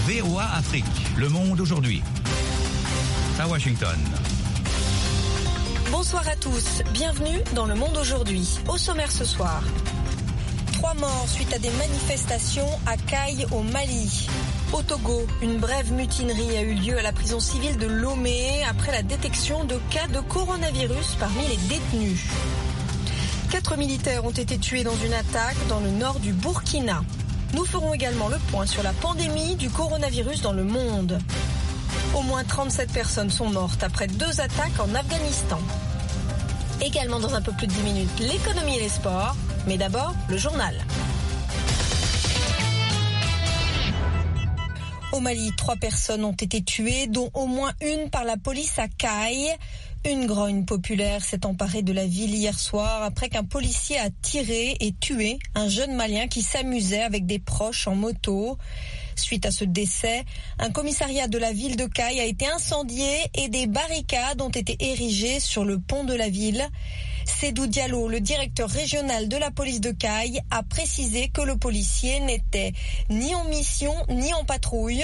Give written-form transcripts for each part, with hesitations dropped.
VOA Afrique, le monde aujourd'hui. À Washington. Bonsoir à tous, bienvenue dans Le Monde aujourd'hui. Au sommaire ce soir, 3 morts suite à des manifestations à Kaï au Mali. Au Togo, une brève mutinerie a eu lieu à la prison civile de Lomé après la détection de cas de coronavirus parmi les détenus. 4 militaires ont été tués dans une attaque dans le nord du Burkina. Nous ferons également le point sur la pandémie du coronavirus dans le monde. Au moins 37 personnes sont mortes après 2 attaques en Afghanistan. Également dans un peu plus de 10 minutes, l'économie et les sports. Mais d'abord, le journal. Au Mali, 3 personnes ont été tuées, dont au moins une par la police à Kaï. Une grogne populaire s'est emparée de la ville hier soir après qu'un policier a tiré et tué un jeune Malien qui s'amusait avec des proches en moto. Suite à ce décès, un commissariat de la ville de Kaï a été incendié et des barricades ont été érigées sur le pont de la ville. Sédou Diallo, le directeur régional de la police de Kaï, a précisé que le policier n'était ni en mission ni en patrouille.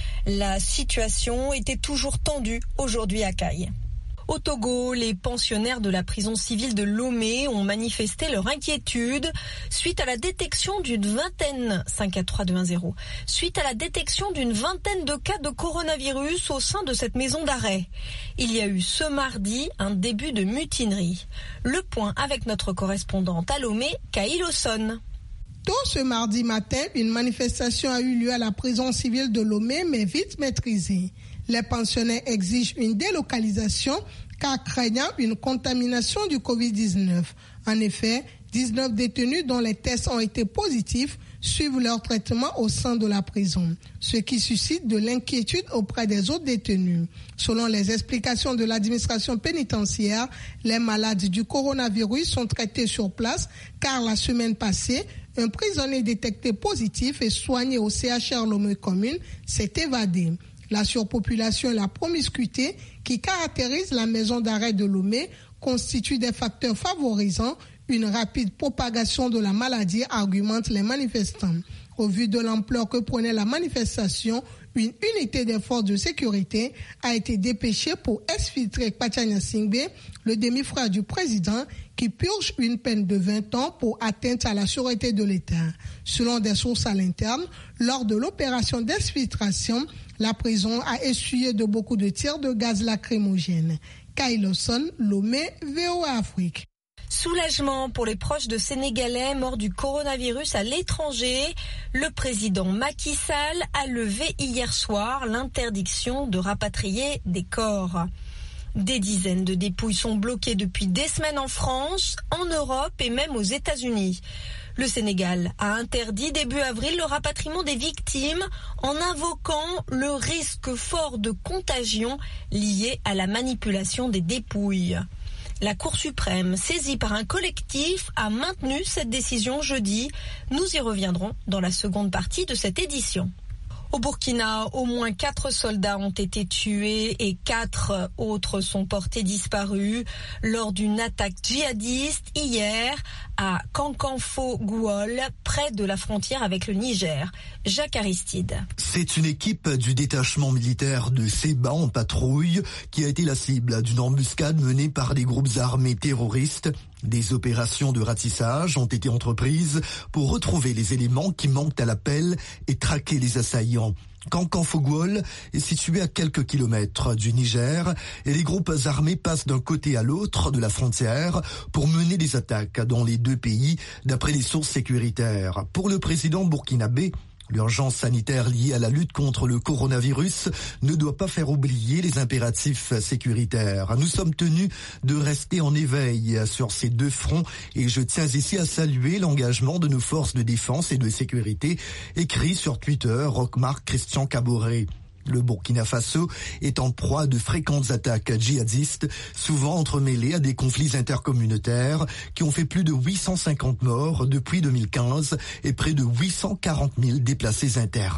La situation était toujours tendue aujourd'hui à Kaï. Au Togo, les pensionnaires de la prison civile de Lomé ont manifesté leur inquiétude suite à la détection d'une vingtaine, 543-210, suite à la détection d'une vingtaine de cas de coronavirus au sein de cette maison d'arrêt. Il y a eu ce mardi un début de mutinerie. Le point avec notre correspondante à Lomé, Kaï Lawson. Tôt ce mardi matin, une manifestation a eu lieu à la prison civile de Lomé, mais vite maîtrisée. Les pensionnaires exigent une délocalisation car craignant une contamination du Covid-19. En effet, 19 détenus dont les tests ont été positifs suivent leur traitement au sein de la prison, ce qui suscite de l'inquiétude auprès des autres détenus. Selon les explications de l'administration pénitentiaire, les malades du coronavirus sont traités sur place car la semaine passée, un prisonnier détecté positif et soigné au CHR Lomé Commune s'est évadé. La surpopulation et la promiscuité qui caractérisent la maison d'arrêt de Lomé constituent des facteurs favorisant une rapide propagation de la maladie, argumentent les manifestants. Au vu de l'ampleur que prenait la manifestation, une unité des forces de sécurité a été dépêchée pour exfiltrer Pachanya Singbe, le demi-frère du président, qui purge une peine de 20 ans pour atteinte à la sûreté de l'État. Selon des sources à l'interne, lors de l'opération d'exfiltration, la prison a essuyé de beaucoup de tirs de gaz lacrymogène. Kaï Lawson, Lomé, VOA Afrique. Soulagement pour les proches de Sénégalais morts du coronavirus à l'étranger. Le président Macky Sall a levé hier soir l'interdiction de rapatrier des corps. Des dizaines de dépouilles sont bloquées depuis des semaines en France, en Europe et même aux États-Unis. Le Sénégal a interdit début avril le rapatriement des victimes en invoquant le risque fort de contagion lié à la manipulation des dépouilles. La Cour suprême, saisie par un collectif, a maintenu cette décision jeudi. Nous y reviendrons dans la seconde partie de cette édition. Au Burkina, au moins 4 soldats ont été tués et 4 autres sont portés disparus lors d'une attaque djihadiste hier à Kankanfo-Gouol, près de la frontière avec le Niger. Jacques Aristide. C'est une équipe du détachement militaire de Séba en patrouille qui a été la cible d'une embuscade menée par des groupes armés terroristes. Des opérations de ratissage ont été entreprises pour retrouver les éléments qui manquent à l'appel et traquer les assaillants. Kankanfo-Gouol est situé à quelques kilomètres du Niger et les groupes armés passent d'un côté à l'autre de la frontière pour mener des attaques dans les 2 pays, d'après les sources sécuritaires. Pour le président burkinabé, l'urgence sanitaire liée à la lutte contre le coronavirus ne doit pas faire oublier les impératifs sécuritaires. Nous sommes tenus de rester en éveil sur ces 2 fronts et je tiens ici à saluer l'engagement de nos forces de défense et de sécurité, écrit sur Twitter Rochmark Christian Caboret. Le Burkina Faso est en proie à de fréquentes attaques djihadistes, souvent entremêlées à des conflits intercommunautaires qui ont fait plus de 850 morts depuis 2015 et près de 840 000 déplacés internes.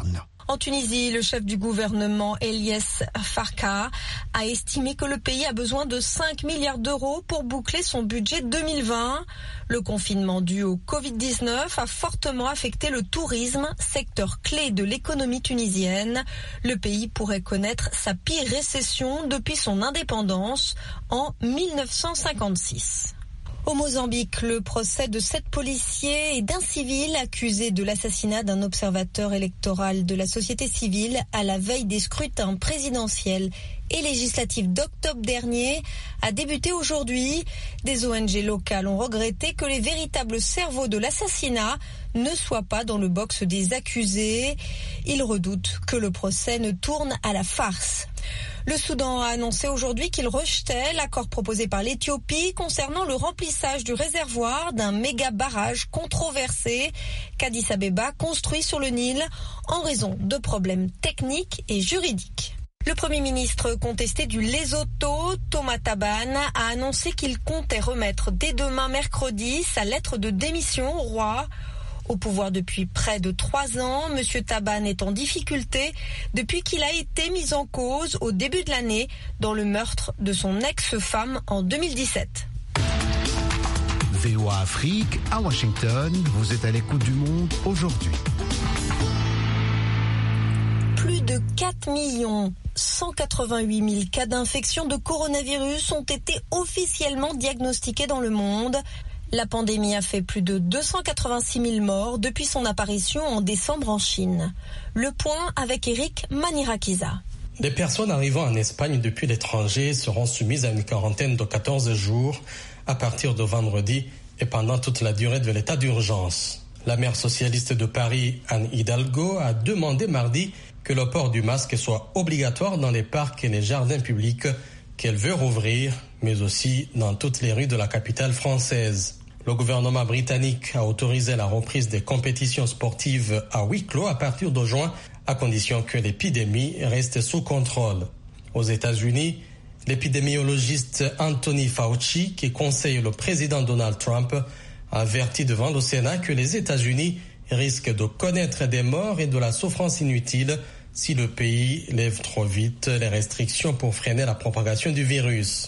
En Tunisie, le chef du gouvernement, Eliès Farka, a estimé que le pays a besoin de 5 milliards d'euros pour boucler son budget 2020. Le confinement dû au Covid-19 a fortement affecté le tourisme, secteur clé de l'économie tunisienne. Le pays pourrait connaître sa pire récession depuis son indépendance en 1956. Au Mozambique, le procès de 7 policiers et d'un civil accusé de l'assassinat d'un observateur électoral de la société civile à la veille des scrutins présidentiels et législatifs d'octobre dernier a débuté aujourd'hui. Des ONG locales ont regretté que les véritables cerveaux de l'assassinat ne soient pas dans le box des accusés. Ils redoutent que le procès ne tourne à la farce. Le Soudan a annoncé aujourd'hui qu'il rejetait l'accord proposé par l'Éthiopie concernant le remplissage du réservoir d'un méga barrage controversé qu'Addis Abeba construit sur le Nil en raison de problèmes techniques et juridiques. Le Premier ministre contesté du Lesotho, Thomas Thabane, a annoncé qu'il comptait remettre dès demain mercredi sa lettre de démission au roi. Au pouvoir depuis près de 3 ans, M. Thabane est en difficulté depuis qu'il a été mis en cause au début de l'année dans le meurtre de son ex-femme en 2017. VOA Afrique, à Washington, vous êtes à l'écoute du monde aujourd'hui. Plus de 4 188 000 cas d'infection de coronavirus ont été officiellement diagnostiqués dans le monde. La pandémie a fait plus de 286 000 morts depuis son apparition en décembre en Chine. Le point avec Eric Manirakiza. Les personnes arrivant en Espagne depuis l'étranger seront soumises à une quarantaine de 14 jours à partir de vendredi et pendant toute la durée de l'état d'urgence. La maire socialiste de Paris, Anne Hidalgo, a demandé mardi que le port du masque soit obligatoire dans les parcs et les jardins publics qu'elle veut rouvrir, mais aussi dans toutes les rues de la capitale française. Le gouvernement britannique a autorisé la reprise des compétitions sportives à huis clos à partir de juin, à condition que l'épidémie reste sous contrôle. Aux États-Unis, l'épidémiologiste Anthony Fauci, qui conseille le président Donald Trump, a averti devant le Sénat que les États-Unis risquent de connaître des morts et de la souffrance inutile si le pays lève trop vite les restrictions pour freiner la propagation du virus.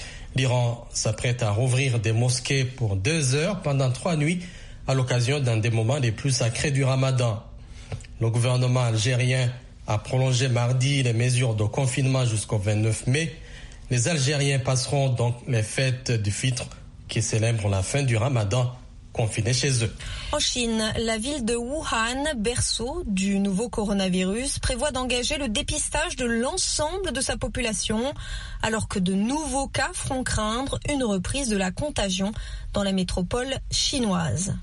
L'Iran s'apprête à rouvrir des mosquées pour 2 heures pendant 3 nuits à l'occasion d'un des moments les plus sacrés du Ramadan. Le gouvernement algérien a prolongé mardi les mesures de confinement jusqu'au 29 mai. Les Algériens passeront donc les fêtes du Fitr qui célèbrent la fin du Ramadan confinés chez eux. En Chine, la ville de Wuhan, berceau du nouveau coronavirus, prévoit d'engager le dépistage de l'ensemble de sa population, alors que de nouveaux cas feront craindre une reprise de la contagion dans la métropole chinoise.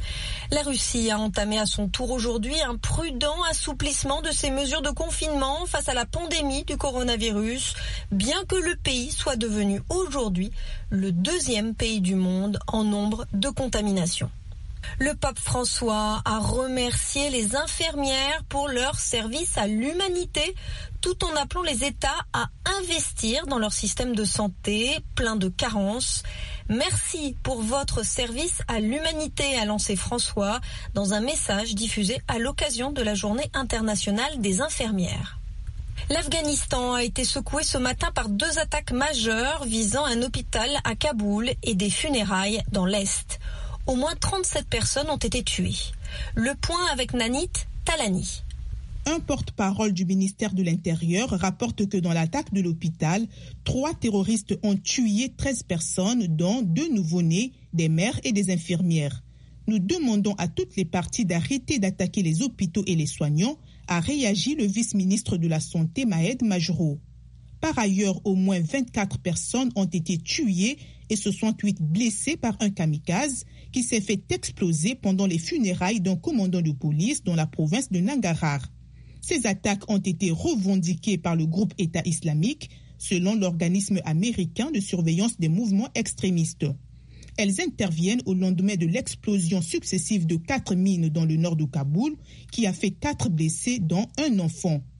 La Russie a entamé à son tour aujourd'hui un prudent assouplissement de ses mesures de confinement face à la pandémie du coronavirus, bien que le pays soit devenu aujourd'hui le 2e pays du monde en nombre de contaminations. Le pape François a remercié les infirmières pour leur service à l'humanité, tout en appelant les États à investir dans leur système de santé plein de carences. Merci pour votre service à l'humanité, a lancé François dans un message diffusé à l'occasion de la Journée internationale des infirmières. L'Afghanistan a été secoué ce matin par 2 attaques majeures visant un hôpital à Kaboul et des funérailles dans l'Est. Au moins 37 personnes ont été tuées. Le point avec Nanit Talani. Un porte-parole du ministère de l'Intérieur rapporte que dans l'attaque de l'hôpital, 3 terroristes ont tué 13 personnes, dont 2 nouveau-nés, des mères et des infirmières. Nous demandons à toutes les parties d'arrêter d'attaquer les hôpitaux et les soignants, a réagi le vice-ministre de la Santé Mahed Majrour. Par ailleurs, au moins 24 personnes ont été tuées et 68 blessées par un kamikaze qui s'est fait exploser pendant les funérailles d'un commandant de police dans la province de Nangarhar. Ces attaques ont été revendiquées par le groupe État islamique, selon l'organisme américain de surveillance des mouvements extrémistes. Elles interviennent au lendemain de l'explosion successive de 4 mines dans le nord de Kaboul, qui a fait 4 blessés, dont un enfant.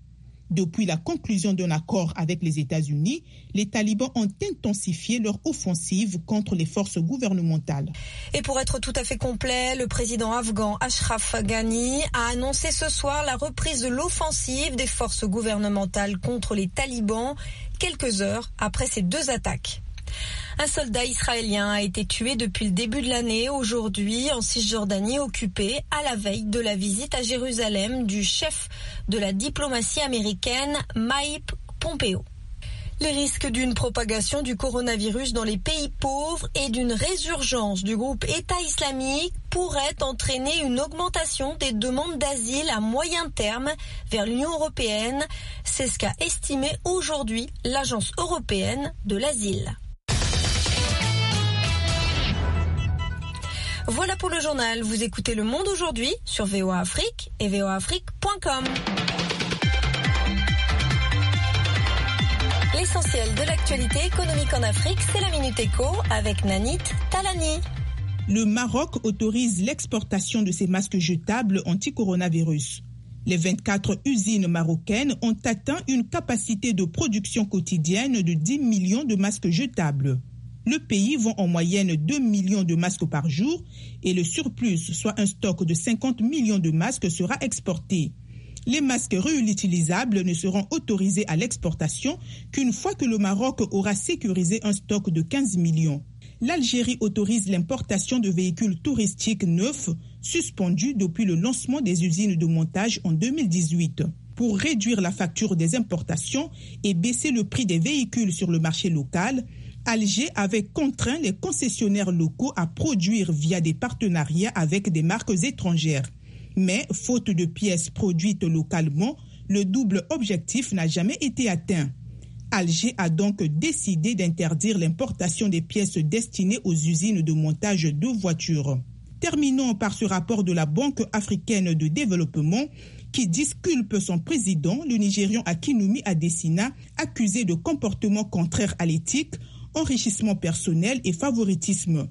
Depuis la conclusion d'un accord avec les États-Unis, les talibans ont intensifié leur offensive contre les forces gouvernementales. Et pour être tout à fait complet, le président afghan Ashraf Ghani a annoncé ce soir la reprise de l'offensive des forces gouvernementales contre les talibans, quelques heures après ces 2 attaques. Un soldat israélien a été tué depuis le début de l'année, aujourd'hui en Cisjordanie occupée, à la veille de la visite à Jérusalem du chef de la diplomatie américaine, Mike Pompeo. Les risques d'une propagation du coronavirus dans les pays pauvres et d'une résurgence du groupe État islamique pourraient entraîner une augmentation des demandes d'asile à moyen terme vers l'Union européenne. C'est ce qu'a estimé aujourd'hui l'Agence européenne de l'asile. Voilà pour le journal. Vous écoutez Le Monde aujourd'hui sur VOA Afrique et voaafrique.com. L'essentiel de l'actualité économique en Afrique, c'est la Minute Éco avec Nanit Talani. Le Maroc autorise l'exportation de ses masques jetables anti-coronavirus. Les 24 usines marocaines ont atteint une capacité de production quotidienne de 10 millions de masques jetables. Le pays vend en moyenne 2 millions de masques par jour et le surplus, soit un stock de 50 millions de masques, sera exporté. Les masques réutilisables ne seront autorisés à l'exportation qu'une fois que le Maroc aura sécurisé un stock de 15 millions. L'Algérie autorise l'importation de véhicules touristiques neufs suspendus depuis le lancement des usines de montage en 2018. Pour réduire la facture des importations et baisser le prix des véhicules sur le marché local, Alger avait contraint les concessionnaires locaux à produire via des partenariats avec des marques étrangères. Mais, faute de pièces produites localement, le double objectif n'a jamais été atteint. Alger a donc décidé d'interdire l'importation des pièces destinées aux usines de montage de voitures. Terminons par ce rapport de la Banque africaine de développement qui disculpe son président, le Nigérian Akinwumi Adesina, accusé de comportements contraires à l'éthique, enrichissement personnel et favoritisme.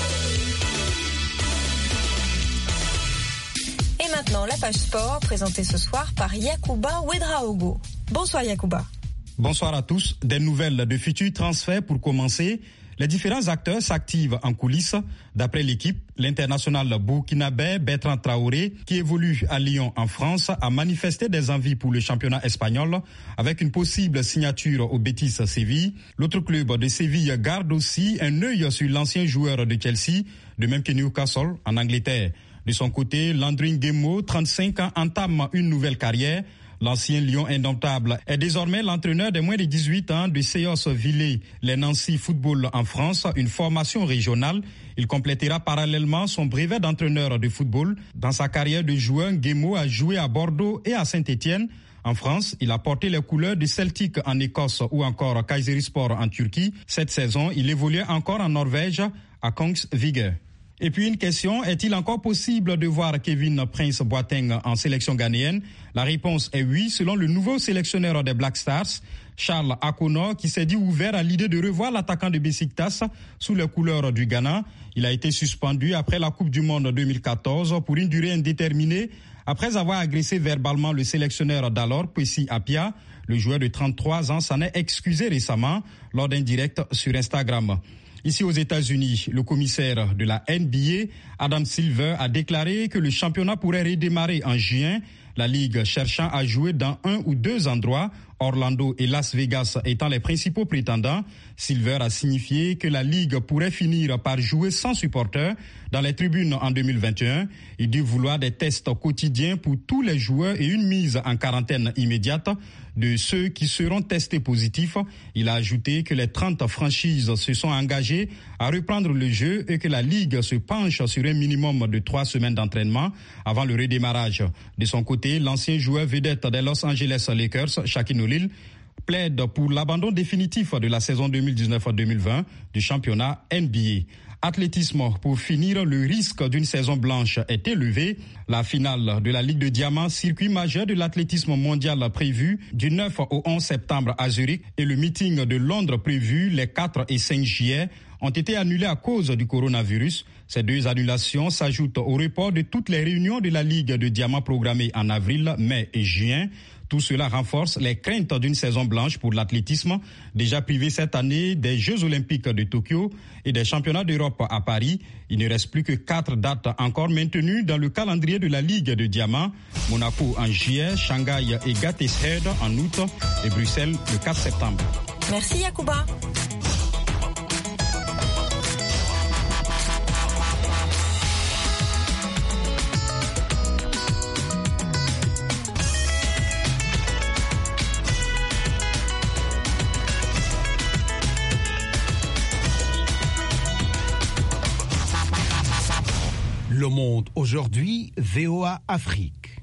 Et maintenant, la page sport, présentée ce soir par Yacouba Ouedraogo. Bonsoir Yacouba. Bonsoir à tous. Des nouvelles de futurs transferts pour commencer. Les différents acteurs s'activent en coulisses. D'après l'équipe, l'international burkinabé Bertrand Traoré, qui évolue à Lyon en France, a manifesté des envies pour le championnat espagnol avec une possible signature au Betis Séville. L'autre club de Séville garde aussi un œil sur l'ancien joueur de Chelsea, de même que Newcastle en Angleterre. De son côté, Landry Nguemo, 35 ans, entame une nouvelle carrière. L'ancien Lion indomptable est désormais l'entraîneur des moins de 18 ans de Seyos Villers, les Nancy Football en France, une formation régionale. Il complétera parallèlement son brevet d'entraîneur de football. Dans sa carrière de joueur, Nguemo a joué à Bordeaux et à Saint-Étienne. En France, il a porté les couleurs de Celtic en Écosse ou encore Kayserispor en Turquie. Cette saison, il évoluait encore en Norvège à Kongsvinger. Et puis une question, est-il encore possible de voir Kevin Prince Boateng en sélection ghanéenne? La réponse est oui, selon le nouveau sélectionneur des Black Stars, Charles Akono, qui s'est dit ouvert à l'idée de revoir l'attaquant de Besiktas sous les couleurs du Ghana. Il a été suspendu après la Coupe du Monde 2014 pour une durée indéterminée, après avoir agressé verbalement le sélectionneur d'alors, Kwesi Appiah. Le joueur de 33 ans s'en est excusé récemment lors d'un direct sur Instagram. Ici aux États-Unis, le commissaire de la NBA, Adam Silver, a déclaré que le championnat pourrait redémarrer en juin, la Ligue cherchant à jouer dans un ou deux endroits, Orlando et Las Vegas étant les principaux prétendants. Silver a signifié que la Ligue pourrait finir par jouer sans supporters dans les tribunes en 2021. Il dit vouloir des tests quotidiens pour tous les joueurs et une mise en quarantaine immédiate de ceux qui seront testés positifs. Il a ajouté que les 30 franchises se sont engagées à reprendre le jeu et que la Ligue se penche sur un minimum de 3 semaines d'entraînement avant le redémarrage. De son côté, l'ancien joueur vedette des Los Angeles Lakers, Shaquille O'Neal, plaide pour l'abandon définitif de la saison 2019-2020 du championnat NBA. Athlétisme, pour finir, le risque d'une saison blanche est élevé. La finale de la Ligue de Diamant, circuit majeur de l'athlétisme mondial prévu du 9 au 11 septembre à Zurich et le meeting de Londres prévu les 4 et 5 juillet ont été annulés à cause du coronavirus. Ces deux annulations s'ajoutent au report de toutes les réunions de la Ligue de Diamant programmées en avril, mai et juin. Tout cela renforce les craintes d'une saison blanche pour l'athlétisme, déjà privé cette année des Jeux olympiques de Tokyo et des championnats d'Europe à Paris. Il ne reste plus que 4 dates encore maintenues dans le calendrier de la Ligue de Diamant. Monaco en juillet, Shanghai et Gateshead en août et Bruxelles le 4 septembre. Merci Yacouba. Le Monde aujourd'hui, VOA Afrique.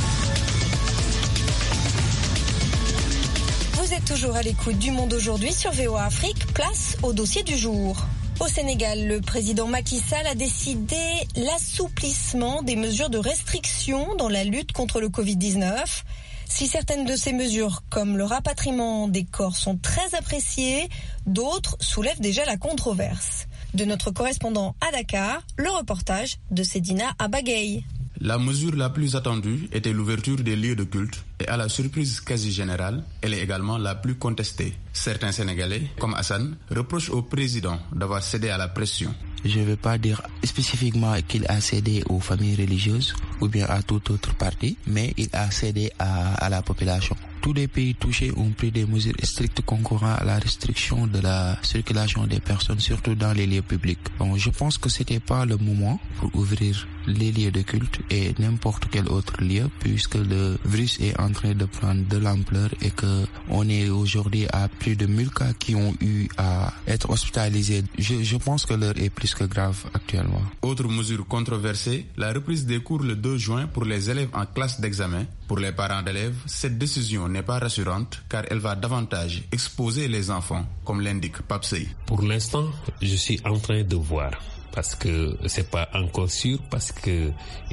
Vous êtes toujours à l'écoute du Monde aujourd'hui sur VOA Afrique, place au dossier du jour. Au Sénégal, le président Macky Sall a décidé l'assouplissement des mesures de restriction dans la lutte contre le Covid-19. Si certaines de ces mesures, comme le rapatriement des corps, sont très appréciées, d'autres soulèvent déjà la controverse. De notre correspondant à Dakar, le reportage de Sedina Abagay. La mesure la plus attendue était l'ouverture des lieux de culte et à la surprise quasi générale, elle est également la plus contestée. Certains Sénégalais, comme Hassan, reprochent au président d'avoir cédé à la pression. Je ne veux pas dire spécifiquement qu'il a cédé aux familles religieuses ou bien à tout autre parti, mais il a cédé à la population. Tous les pays touchés ont pris des mesures strictes concourant à la restriction de la circulation des personnes, surtout dans les lieux publics. Donc, je pense que c'était pas le moment pour ouvrir les lieux de culte et n'importe quel autre lieu, puisque le virus est en train de prendre de l'ampleur et que on est aujourd'hui à plus de 1000 cas qui ont eu à être hospitalisés. Je pense que l'heure est plus que grave actuellement. Autre mesure controversée, la reprise des cours le 2 juin pour les élèves en classe d'examen. Pour les parents d'élèves, cette décision n'est pas rassurante car elle va davantage exposer les enfants, comme l'indique Papsey. Pour l'instant, je suis en train de voir. Parce que c'est pas encore sûr, parce que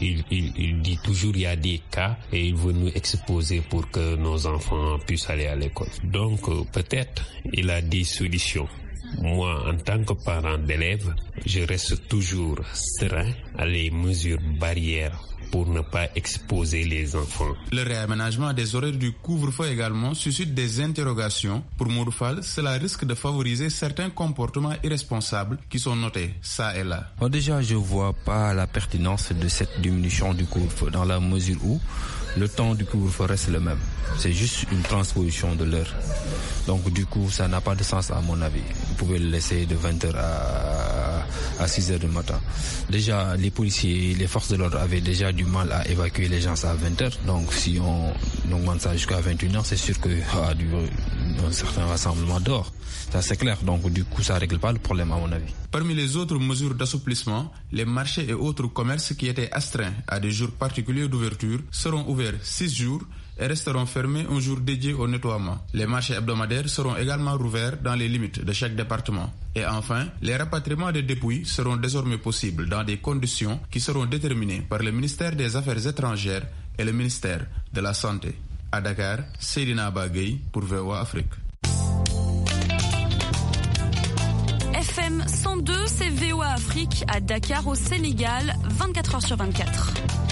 il dit toujours il y a des cas et il veut nous exposer pour que nos enfants puissent aller à l'école. Donc peut-être il a des solutions. Moi, en tant que parent d'élève, je reste toujours serein à les mesures barrières pour ne pas exposer les enfants. Le réaménagement des horaires du couvre-feu également suscite des interrogations. Pour Mourfal, cela risque de favoriser certains comportements irresponsables qui sont notés ça et là. Bon, déjà, je vois pas la pertinence de cette diminution du couvre-feu dans la mesure où le temps du couvre-feu reste le même. C'est juste une transposition de l'heure. Donc du coup, ça n'a pas de sens à mon avis. Vous pouvez le laisser de 20h à 6h du matin. Déjà, les policiers, les forces de l'ordre avaient déjà du mal à évacuer les gens à 20h. Donc si on augmente ça jusqu'à 21h, c'est sûr qu'il y a un certain rassemblement dehors. Ça c'est clair. Donc du coup, ça ne règle pas le problème à mon avis. Parmi les autres mesures d'assouplissement, les marchés et autres commerces qui étaient astreints à des jours particuliers d'ouverture seront ouverts 6 jours et resteront fermés un jour dédié au nettoiement. Les marchés hebdomadaires seront également rouverts dans les limites de chaque département. Et enfin, les rapatriements des dépouilles seront désormais possibles dans des conditions qui seront déterminées par le ministère des Affaires étrangères et le ministère de la Santé. À Dakar, Sedina Abagay pour VOA Afrique. FM 102, c'est VOA Afrique à Dakar au Sénégal, 24h sur 24.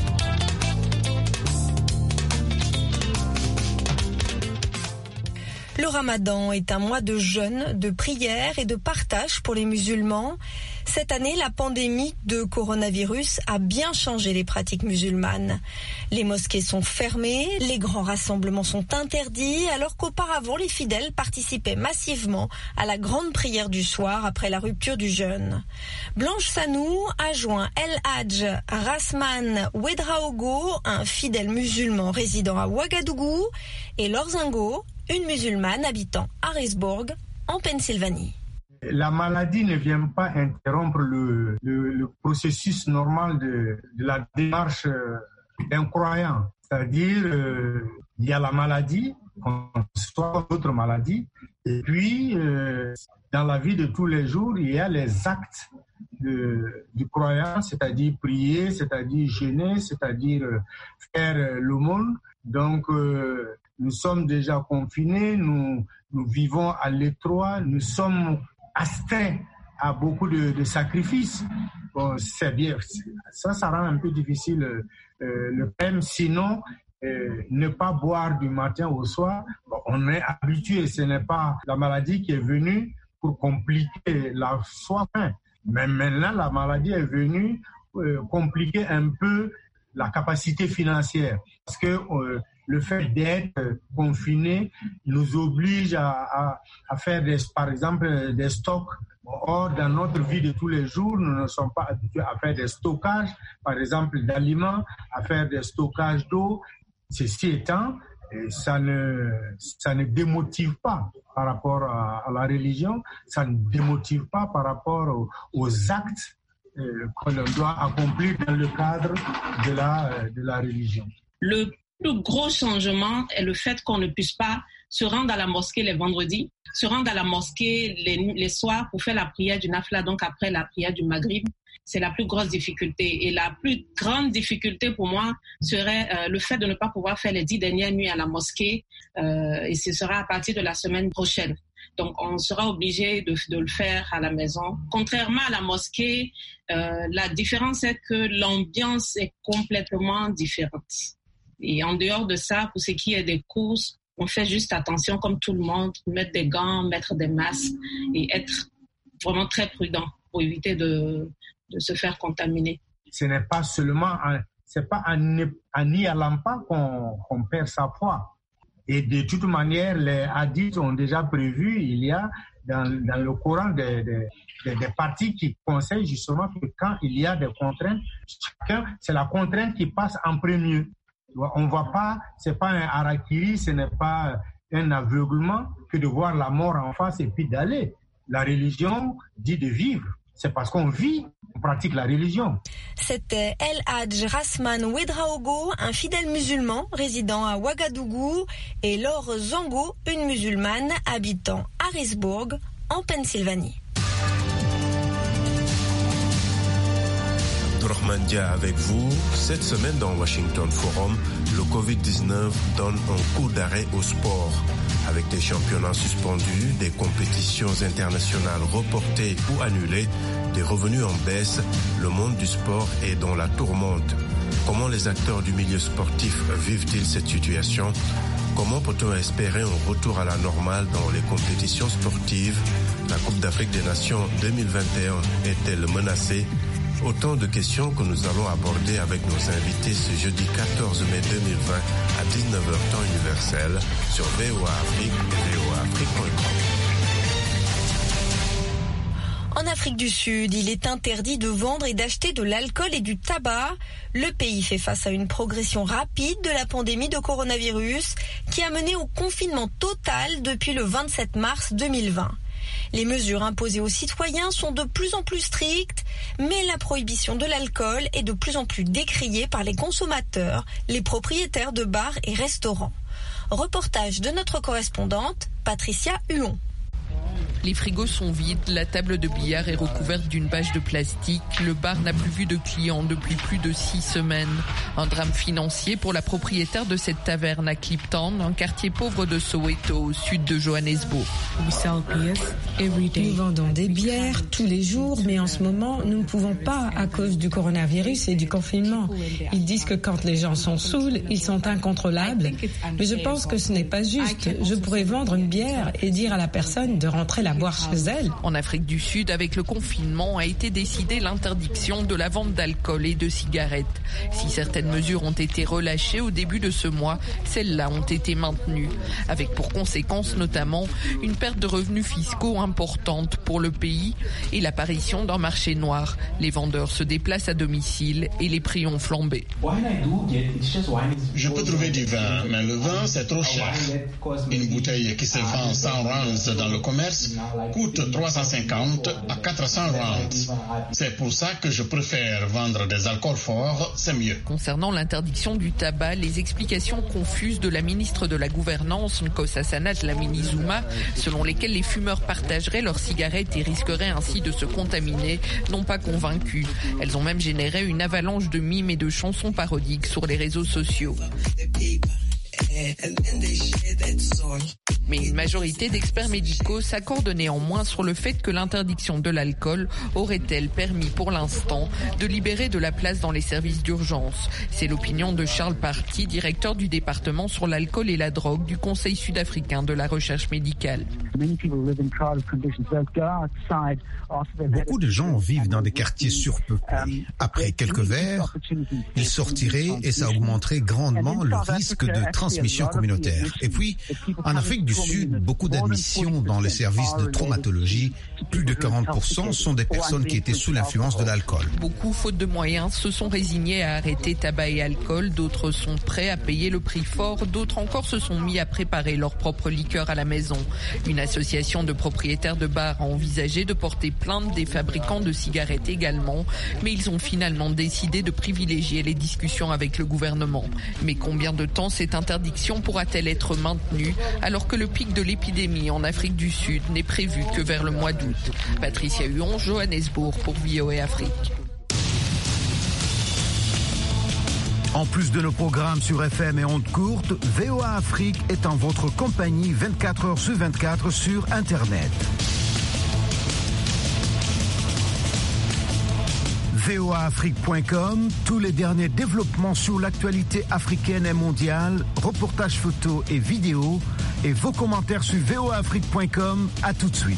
Le Ramadan est un mois de jeûne, de prière et de partage pour les musulmans. Cette année, la pandémie de coronavirus a bien changé les pratiques musulmanes. Les mosquées sont fermées, les grands rassemblements sont interdits, alors qu'auparavant, les fidèles participaient massivement à la grande prière du soir après la rupture du jeûne. Blanche Sanou a joint El Hadj Rasman Ouedraogo, un fidèle musulman résidant à Ouagadougou, et Lorzingo, une musulmane habitant Harrisburg, en Pennsylvanie. La maladie ne vient pas interrompre le processus normal de la démarche d'un croyant. C'est-à-dire, il y a la maladie, soit d'autres maladies, et puis dans la vie de tous les jours, il y a les actes du croyant, c'est-à-dire prier, c'est-à-dire jeûner, c'est-à-dire faire l'aumône. Donc, nous sommes déjà confinés, nous vivons à l'étroit, nous sommes astreints à beaucoup de sacrifices. Bon, c'est bien, ça rend un peu difficile le problème. Sinon, ne pas boire du matin au soir. Bon, on est habitué, ce n'est pas la maladie qui est venue pour compliquer la soif. Mais maintenant, la maladie est venue compliquer un peu la capacité financière. Parce que le fait d'être confiné nous oblige à faire, par exemple, des stocks. Or, dans notre vie de tous les jours, nous ne sommes pas habitués à faire des stockages, par exemple, d'aliments, à faire des stockages d'eau. Ceci étant, ça ne démotive pas par rapport à la religion, ça ne démotive pas par rapport aux actes que l'on doit accomplir dans le cadre de la religion. Le plus gros changement est le fait qu'on ne puisse pas se rendre à la mosquée les vendredis, se rendre à la mosquée les soirs pour faire la prière du nafla, donc après la prière du maghrib. C'est la plus grosse difficulté. Et la plus grande difficulté pour moi serait le fait de ne pas pouvoir faire les 10 dernières nuits à la mosquée. Et ce sera à partir de la semaine prochaine. Donc, on sera obligé de le faire à la maison. Contrairement à la mosquée, la différence est que l'ambiance est complètement différente. Et en dehors de ça, pour ce qui est des courses, on fait juste attention comme tout le monde, mettre des gants, mettre des masques et être vraiment très prudent pour éviter de se faire contaminer. Ce n'est pas seulement en y allant pas qu'on perd sa foi. Et de toute manière, les hadiths ont déjà prévu, il y a dans le Coran des parties qui conseillent justement que quand il y a des contraintes, c'est la contrainte qui passe en premier. On voit pas, c'est pas un harakiri, ce n'est pas un aveuglement que de voir la mort en face et puis d'aller. La religion dit de vivre. C'est parce qu'on vit, on pratique la religion. C'était El Hadj Rasman Ouedraogo, un fidèle musulman résidant à Ouagadougou, et Laure Zango, une musulmane habitant Harrisburg, en Pennsylvanie. Abdourahmane avec vous. Cette semaine dans Washington Forum, le Covid-19 donne un coup d'arrêt au sport. Avec des championnats suspendus, des compétitions internationales reportées ou annulées, des revenus en baisse, le monde du sport est dans la tourmente. Comment les acteurs du milieu sportif vivent-ils cette situation ? Comment peut-on espérer un retour à la normale dans les compétitions sportives ? La Coupe d'Afrique des Nations 2021 est-elle menacée ? Autant de questions que nous allons aborder avec nos invités ce jeudi 14 mai 2020 à 19h temps universel sur VOA Afrique et voaafrique.com. En Afrique du Sud, il est interdit de vendre et d'acheter de l'alcool et du tabac. Le pays fait face à une progression rapide de la pandémie de coronavirus qui a mené au confinement total depuis le 27 mars 2020. Les mesures imposées aux citoyens sont de plus en plus strictes, mais la prohibition de l'alcool est de plus en plus décriée par les consommateurs, les propriétaires de bars et restaurants. Reportage de notre correspondante, Patricia Huon. Les frigos sont vides, la table de billard est recouverte d'une bâche de plastique, le bar n'a plus vu de clients depuis plus de 6 semaines. Un drame financier pour la propriétaire de cette taverne à Kliptown, un quartier pauvre de Soweto, au sud de Johannesburg. Nous vendons des bières tous les jours, mais en ce moment, nous ne pouvons pas à cause du coronavirus et du confinement. Ils disent que quand les gens sont saouls, ils sont incontrôlables. Mais je pense que ce n'est pas juste. Je pourrais vendre une bière et dire à la personne de rentrer la boire chez elle. En Afrique du Sud, avec le confinement, a été décidée l'interdiction de la vente d'alcool et de cigarettes. Si certaines mesures ont été relâchées au début de ce mois, celles-là ont été maintenues, avec pour conséquence notamment une perte de revenus fiscaux importante pour le pays et l'apparition d'un marché noir. Les vendeurs se déplacent à domicile et les prix ont flambé. Je peux trouver du vin, mais le vin c'est trop cher. Une bouteille qui se vend 100 rands dans le commerce coûte 350 à 400 rands. C'est pour ça que je préfère vendre des alcools forts, c'est mieux. Concernant l'interdiction du tabac, les explications confuses de la ministre de la Gouvernance, Nkosazana Dlamini-Zuma, selon lesquelles les fumeurs partageraient leurs cigarettes et risqueraient ainsi de se contaminer, n'ont pas convaincu. Elles ont même généré une avalanche de mimes et de chansons parodiques sur les réseaux sociaux. Mais une majorité d'experts médicaux s'accorde néanmoins sur le fait que l'interdiction de l'alcool aurait-elle permis pour l'instant de libérer de la place dans les services d'urgence. C'est l'opinion de Charles Party, directeur du département sur l'alcool et la drogue du Conseil sud-africain de la recherche médicale. Beaucoup de gens vivent dans des quartiers surpeuplés. Après quelques verres, ils sortiraient et ça augmenterait grandement le risque de transmission communautaire. Et puis, en Afrique du Sud, beaucoup d'admissions dans les services de traumatologie, plus de 40% sont des personnes qui étaient sous l'influence de l'alcool. Beaucoup, faute de moyens, se sont résignés à arrêter tabac et alcool. D'autres sont prêts à payer le prix fort. D'autres encore se sont mis à préparer leur propre liqueur à la maison. Une association de propriétaires de bars a envisagé de porter plainte des fabricants de cigarettes également, mais ils ont finalement décidé de privilégier les discussions avec le gouvernement. Mais combien de temps cette interdiction pourra-t-elle être maintenue alors que le pic de l'épidémie en Afrique du Sud n'est prévu que vers le mois d'août? Patricia Huon, Johannesburg pour VOA Afrique. En plus de nos programmes sur FM et ondes courtes, VOA Afrique est en votre compagnie 24 heures sur 24 sur Internet. voaafrique.com, tous les derniers développements sur l'actualité africaine et mondiale, reportages photos et vidéos, et vos commentaires sur voaafrique.com. À tout de suite.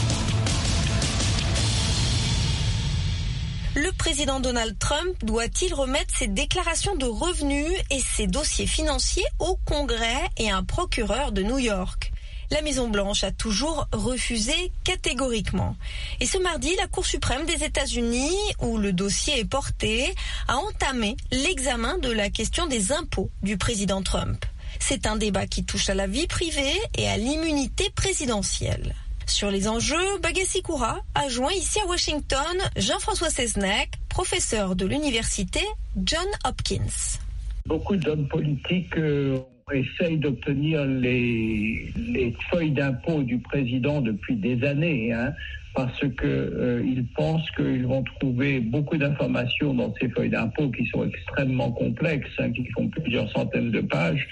Le président Donald Trump doit-il remettre ses déclarations de revenus et ses dossiers financiers au Congrès et à un procureur de New York? La Maison-Blanche a toujours refusé catégoriquement. Et ce mardi, la Cour suprême des États-Unis, où le dossier est porté, a entamé l'examen de la question des impôts du président Trump. C'est un débat qui touche à la vie privée et à l'immunité présidentielle. Sur les enjeux, Bagassi Koura a joint ici à Washington Jean-François Seznec, professeur de l'université Johns Hopkins. Beaucoup d'hommes politiques essayent d'obtenir les feuilles d'impôt du président depuis des années, parce que ils pensent qu'ils vont trouver beaucoup d'informations dans ces feuilles d'impôt qui sont extrêmement complexes, qui font plusieurs centaines de pages,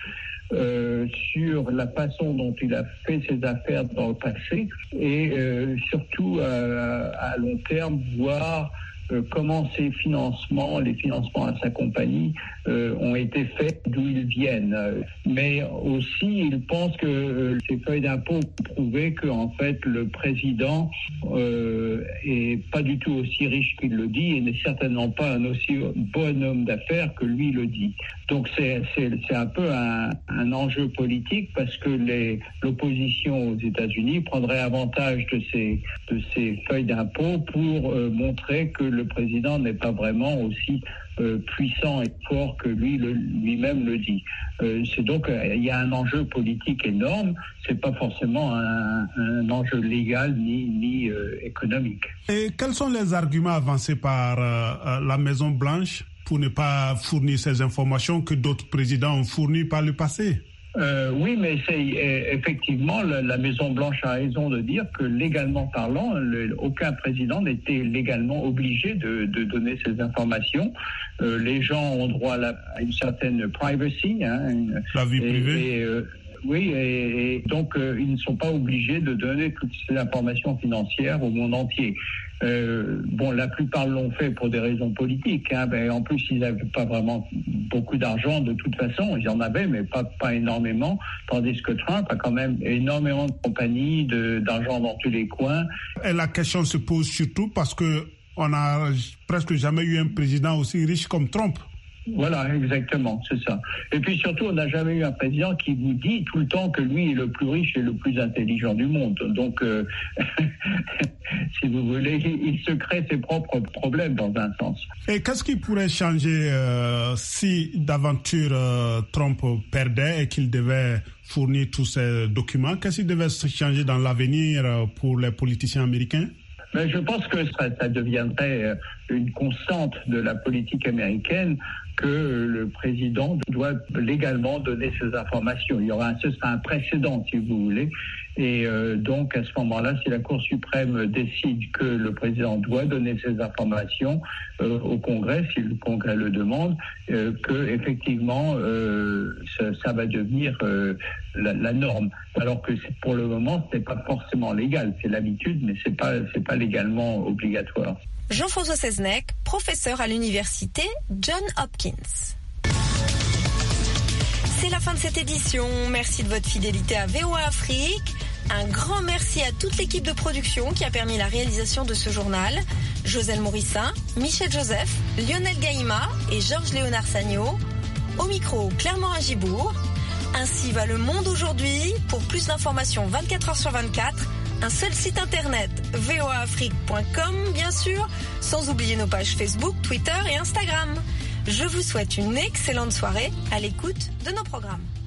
sur la façon dont il a fait ses affaires dans le passé et surtout à long terme voir comment ces financements, les financements à sa compagnie ont été faits, d'où ils viennent. Mais aussi, ils pensent que ces feuilles d'impôt ont prouvé que en fait le président est pas du tout aussi riche qu'il le dit et n'est certainement pas un aussi bon homme d'affaires que lui le dit. Donc c'est un peu un enjeu politique parce que l'opposition aux États-Unis prendrait avantage de ces feuilles d'impôt pour montrer que le président n'est pas vraiment aussi puissant et fort que lui-même le dit. C'est donc il y a un enjeu politique énorme. C'est pas forcément un enjeu légal ni économique. Et quels sont les arguments avancés par la Maison Blanche pour ne pas fournir ces informations que d'autres présidents ont fournies par le passé? Oui, mais effectivement, la Maison-Blanche a raison de dire que légalement parlant, aucun président n'était légalement obligé de donner ces informations. Les gens ont droit à une certaine privacy, la vie privée. Et donc ils ne sont pas obligés de donner toutes ces informations financières au monde entier. La plupart l'ont fait pour des raisons politiques. En plus, ils n'avaient pas vraiment beaucoup d'argent de toute façon. Ils en avaient, mais pas énormément. Tandis que Trump a quand même énormément de compagnies, d'argent dans tous les coins. Et la question se pose surtout parce que on n'a presque jamais eu un président aussi riche comme Trump. Voilà, exactement, c'est ça. Et puis surtout, on n'a jamais eu un président qui vous dit tout le temps que lui est le plus riche et le plus intelligent du monde. Donc, si vous voulez, il se crée ses propres problèmes dans un sens. Et qu'est-ce qui pourrait changer si d'aventure Trump perdait et qu'il devait fournir tous ces documents? Qu'est-ce qui devait se changer dans l'avenir pour les politiciens américains? Mais je pense que ça deviendrait une constante de la politique américaine que le président doit légalement donner ces informations. Ce sera un précédent, si vous voulez. Et donc, à ce moment-là, si la Cour suprême décide que le président doit donner ces informations au Congrès, si le Congrès le demande, que effectivement, ça va devenir la norme. Alors que pour le moment, ce n'est pas forcément légal. C'est l'habitude, mais c'est pas légalement obligatoire. Jean-François Seznec, professeur à l'université Johns Hopkins. C'est la fin de cette édition. Merci de votre fidélité à VOA Afrique. Un grand merci à toute l'équipe de production qui a permis la réalisation de ce journal. Joselle Mourissin, Michel Joseph, Lionel Gaïma et Georges-Léonard Sagno. Au micro, Claire Morin-Gibourg. Ainsi va le monde aujourd'hui. Pour plus d'informations 24 heures sur 24, un seul site internet, voaafrique.com bien sûr, sans oublier nos pages Facebook, Twitter et Instagram. Je vous souhaite une excellente soirée à l'écoute de nos programmes.